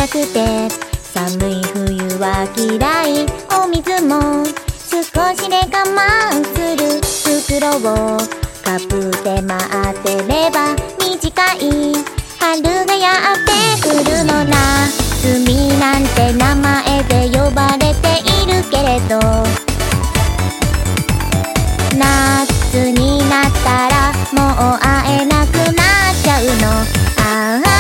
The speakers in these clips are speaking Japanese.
たくて寒い冬は嫌い。お水も少しで我慢する。袋をかぶって待ってれば短い春がやってくるの。夏美なんて名前で呼ばれているけれど、夏になったらもう会えなくなっちゃうの。ああ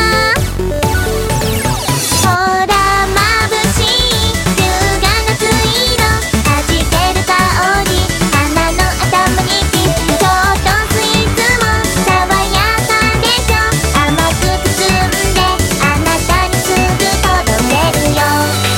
ほら眩しい優雅な水色、弾ける香り花の頭にキス。ちょっとスイーツも爽やかでしょ。甘く包んであなたにすぐ届けるよ。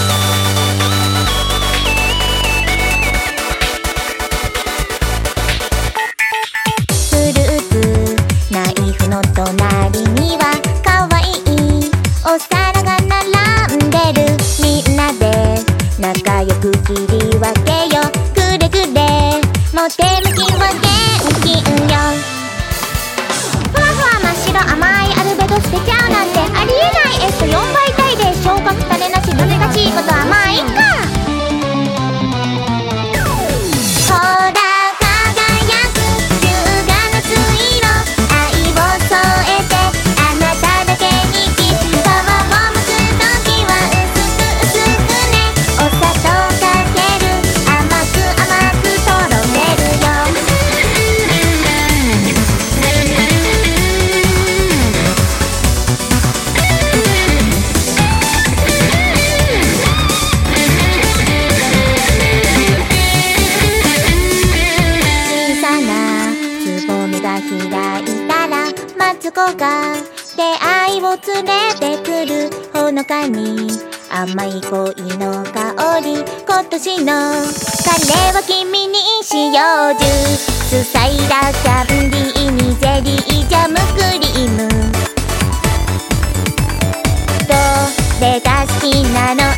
フルーツナイフの隣にはかわいいお皿が並んでる。みんなで仲良く切り分けよ。くれくれもてむきは現金よ。ふわふわ真っ白甘いアルベド捨てちゃうなんてありえない。4倍体で昇格種なしどれがちいことはまあいっか。ほら輝く優雅な水色、愛を添えてあなただけにキス。皮をむくときは薄く薄くね。お砂糖かける甘く甘くとろけるよ。小さなつぼみが開いたらマツコが出会いを連れてくる。ほのかに甘い恋の香り、今年のカレーは君にしよう。ジュースサイダーキャンディーにゼリージャムクリーム、どれが好きなの